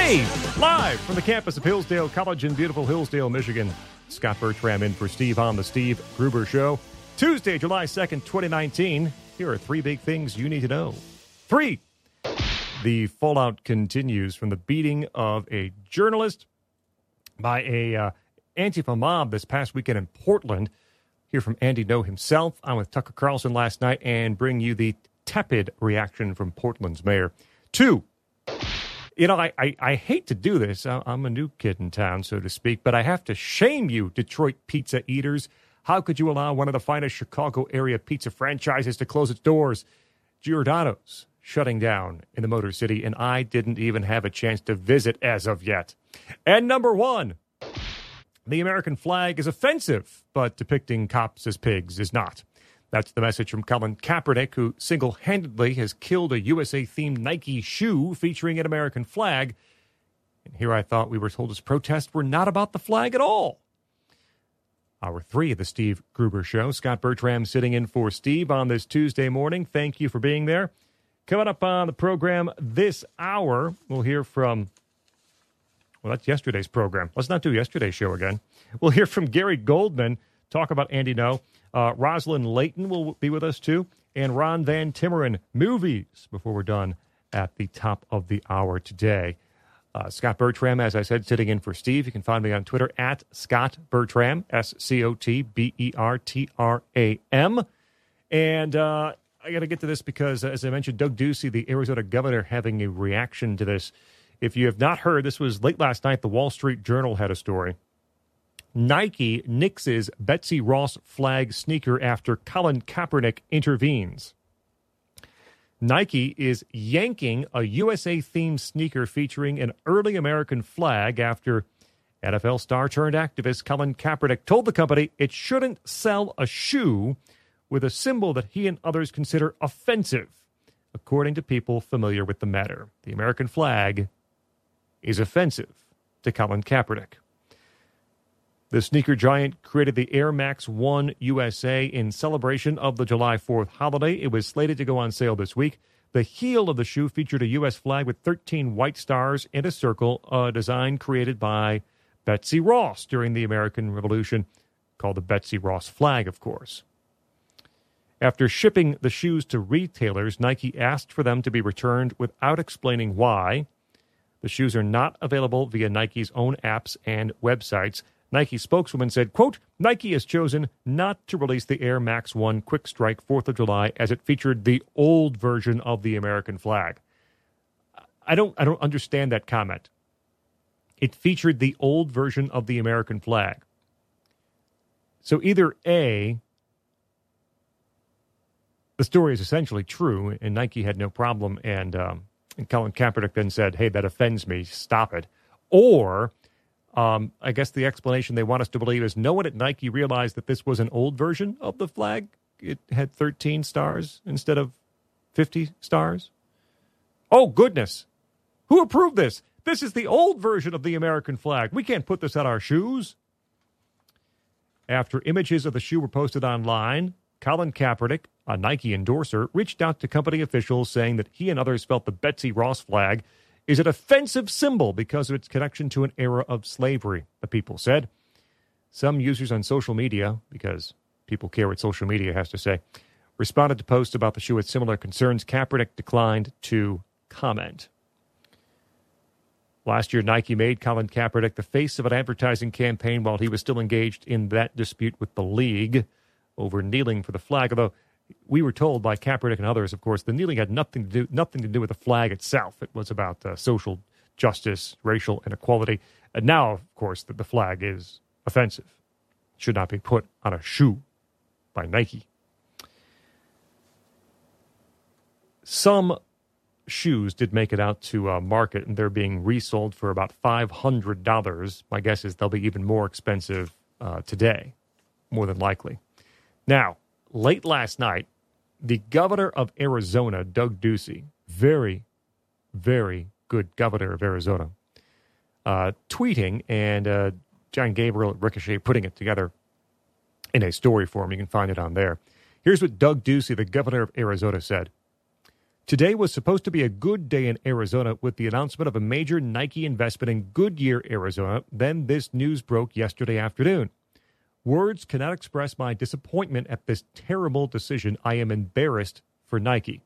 Live from the campus of Hillsdale College in beautiful Hillsdale, Michigan. Scott Bertram in for Steve on the Steve Gruber Show. Tuesday, July 2nd, 2019. Here are three big things you need to know. 3. The fallout continues from the beating of a journalist by a Antifa mob this past weekend in Portland. Hear from Andy Ngo himself. I'm with Tucker Carlson last night and bring you the tepid reaction from Portland's mayor. 2. You know, I hate to do this. I'm a new kid in town, so to speak, but I have to shame you, Detroit pizza eaters. How could you allow one of the finest Chicago area pizza franchises to close its doors? Giordano's shutting down in the Motor City, and I didn't even have a chance to visit as of yet. And number 1, the American flag is offensive, but depicting cops as pigs is not. That's the message from Colin Kaepernick, who single-handedly has killed a USA-themed Nike shoe featuring an American flag. And here I thought we were told his protests were not about the flag at all. Hour 3 of the Steve Gruber Show. Scott Bertram sitting in for Steve on this Tuesday morning. Thank you for being there. Coming up on the program this hour, we'll hear from... Well, that's yesterday's program. Let's not do yesterday's show again. We'll hear from Gary Goldman, talk about Andy Ngo. Rosalind Layton will be with us, too. And Ron Van Timmeren, movies, before we're done at the top of the hour today. Scott Bertram, as I said, sitting in for Steve. You can find me on Twitter at Scott Bertram, SCOTBERTRAM. And I got to get to this because, as I mentioned, Doug Ducey, the Arizona governor, having a reaction to this. If you have not heard, this was late last night. The Wall Street Journal had a story. Nike nixes Betsy Ross flag sneaker after Colin Kaepernick intervenes. Nike is yanking a USA-themed sneaker featuring an early American flag after NFL star turned activist Colin Kaepernick told the company it shouldn't sell a shoe with a symbol that he and others consider offensive, according to people familiar with the matter. The American flag is offensive to Colin Kaepernick. The sneaker giant created the Air Max 1 USA in celebration of the July 4th holiday. It was slated to go on sale this week. The heel of the shoe featured a U.S. flag with 13 white stars and a circle, a design created by Betsy Ross during the American Revolution, called the Betsy Ross flag, of course. After shipping the shoes to retailers, Nike asked for them to be returned without explaining why. The shoes are not available via Nike's own apps and websites. Nike spokeswoman said, quote, Nike has chosen not to release the Air Max 1 Quick Strike 4th of July as it featured the old version of the American flag. I don't understand that comment. It featured the old version of the American flag. So either A, the story is essentially true and Nike had no problem and Colin Kaepernick then said, hey, that offends me, stop it. Or... I guess the explanation they want us to believe is no one at Nike realized that this was an old version of the flag. It had 13 stars instead of 50 stars. Oh, goodness. Who approved this? This is the old version of the American flag. We can't put this on our shoes. After images of the shoe were posted online, Colin Kaepernick, a Nike endorser, reached out to company officials saying that he and others felt the Betsy Ross flag is an offensive symbol because of its connection to an era of slavery, the people said. Some users on social media, because people care what social media has to say, responded to posts about the shoe with similar concerns. Kaepernick declined to comment. Last year, Nike made Colin Kaepernick the face of an advertising campaign while he was still engaged in that dispute with the league over kneeling for the flag, although we were told by Kaepernick and others, of course, the kneeling had nothing to do with the flag itself. It was about social justice, racial inequality. And now, of course, that the flag is offensive. It should not be put on a shoe by Nike. Some shoes did make it out to market, and they're being resold for about $500. My guess is they'll be even more expensive today, more than likely. Now, late last night, the governor of Arizona, Doug Ducey, very, very good governor of Arizona, tweeting, and John Gabriel at Ricochet putting it together in a story for him. You can find it on there. Here's what Doug Ducey, the governor of Arizona, said. Today was supposed to be a good day in Arizona with the announcement of a major Nike investment in Goodyear, Arizona. Then this news broke yesterday afternoon. Words cannot express my disappointment at this terrible decision. I am embarrassed for Nike.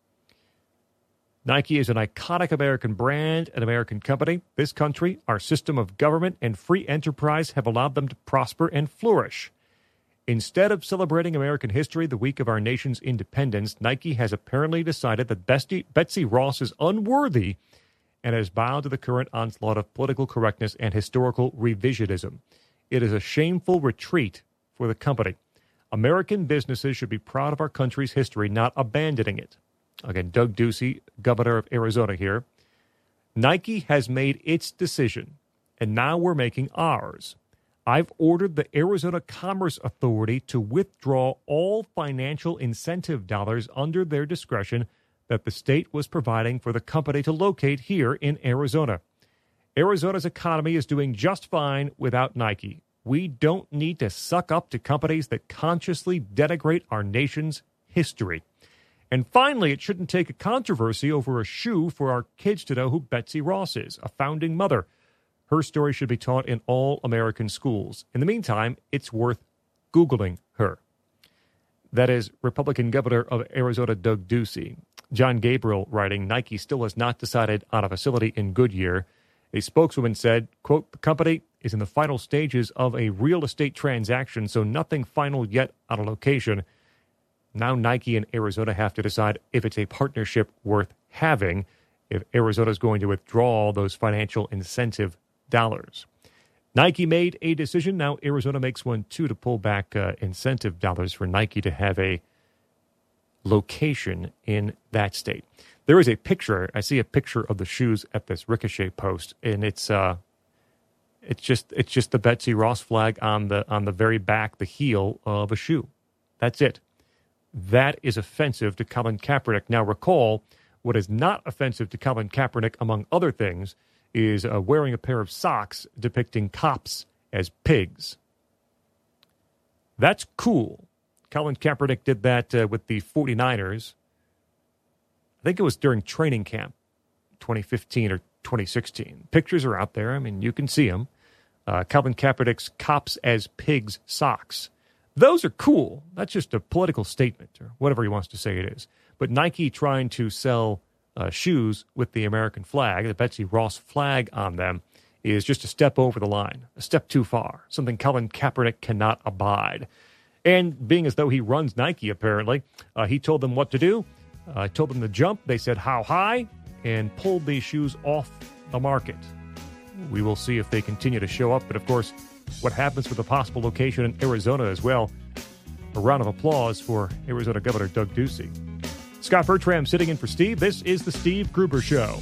Nike is an iconic American brand, an American company. This country, our system of government, and free enterprise have allowed them to prosper and flourish. Instead of celebrating American history the week of our nation's independence, Nike has apparently decided that Betsy Ross is unworthy and has bowed to the current onslaught of political correctness and historical revisionism. It is a shameful retreat for the company. American businesses should be proud of our country's history, not abandoning it. Again, Doug Ducey, governor of Arizona here. Nike has made its decision, and now we're making ours. I've ordered the Arizona Commerce Authority to withdraw all financial incentive dollars under their discretion that the state was providing for the company to locate here in Arizona. Arizona's economy is doing just fine without Nike. We don't need to suck up to companies that consciously denigrate our nation's history. And finally, it shouldn't take a controversy over a shoe for our kids to know who Betsy Ross is, a founding mother. Her story should be taught in all American schools. In the meantime, it's worth Googling her. That is Republican Governor of Arizona, Doug Ducey. John Gabriel writing, Nike still has not decided on a facility in Goodyear. A spokeswoman said, quote, the company is in the final stages of a real estate transaction, so nothing final yet on a location. Now Nike and Arizona have to decide if it's a partnership worth having, if Arizona is going to withdraw those financial incentive dollars. Nike made a decision. Now Arizona makes one, too, to pull back incentive dollars for Nike to have a location in that state. There is a picture. I see a picture of the shoes at this Ricochet post, and it's just the Betsy Ross flag on the very back, the heel of a shoe. That's it. That is offensive to Colin Kaepernick. Now recall, what is not offensive to Colin Kaepernick, among other things, is wearing a pair of socks depicting cops as pigs. That's cool. Colin Kaepernick did that with the 49ers. I think it was during training camp, 2015 or 2016. Pictures are out there. I mean, you can see them. Colin Kaepernick's cops as pigs socks. Those are cool. That's just a political statement or whatever he wants to say it is. But Nike trying to sell shoes with the American flag, the Betsy Ross flag on them, is just a step over the line, a step too far, something Colin Kaepernick cannot abide. And being as though he runs Nike, apparently, he told them what to do. Told them to jump. They said, how high? And pulled these shoes off the market. We will see if they continue to show up. But, of course, what happens with a possible location in Arizona as well. A round of applause for Arizona Governor Doug Ducey. Scott Bertram sitting in for Steve. This is the Steve Gruber Show.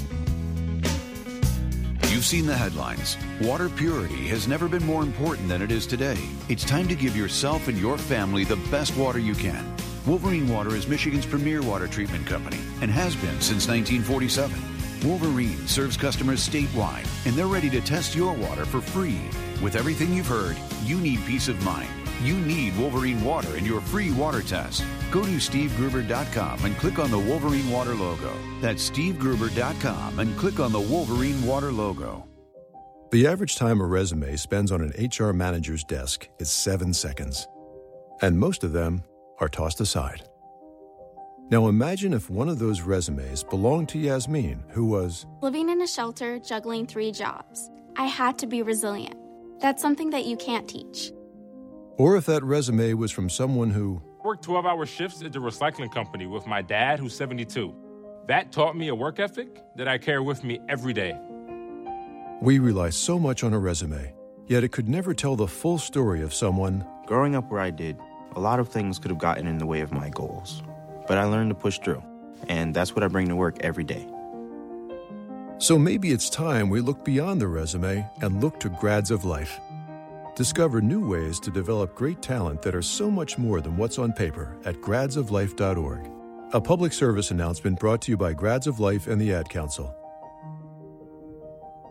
You've seen the headlines. Water purity has never been more important than it is today. It's time to give yourself and your family the best water you can. Wolverine Water is Michigan's premier water treatment company and has been since 1947. Wolverine serves customers statewide, and they're ready to test your water for free. With everything you've heard, you need peace of mind. You need Wolverine Water in your free water test. Go to SteveGruber.com and click on the Wolverine Water logo. That's SteveGruber.com and click on the Wolverine Water logo. The average time a resume spends on an HR manager's desk is 7 seconds. And most of them are tossed aside. Now imagine if one of those resumes belonged to Yasmin, who was living in a shelter, juggling 3 jobs. I had to be resilient. That's something that you can't teach. Or if that resume was from someone who worked 12-hour shifts at the recycling company with my dad, who's 72. That taught me a work ethic that I carry with me every day. We rely so much on a resume, yet it could never tell the full story of someone. Growing up where I did, a lot of things could have gotten in the way of my goals. But I learned to push through, and that's what I bring to work every day. So maybe it's time we look beyond the resume and look to Grads of Life. Discover new ways to develop great talent that are so much more than what's on paper at gradsoflife.org. A public service announcement brought to you by Grads of Life and the Ad Council.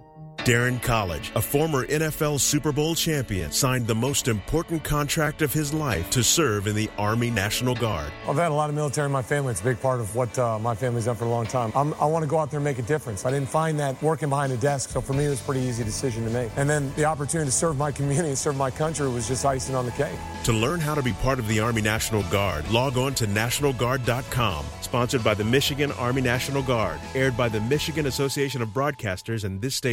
Darren College, a former NFL Super Bowl champion, signed the most important contract of his life to serve in the Army National Guard. I've had a lot of military in my family. It's a big part of what my family's done for a long time. I want to go out there and make a difference. I didn't find that working behind a desk, so for me it was a pretty easy decision to make. And then the opportunity to serve my community and serve my country was just icing on the cake. To learn how to be part of the Army National Guard, log on to NationalGuard.com. Sponsored by the Michigan Army National Guard. Aired by the Michigan Association of Broadcasters and this station.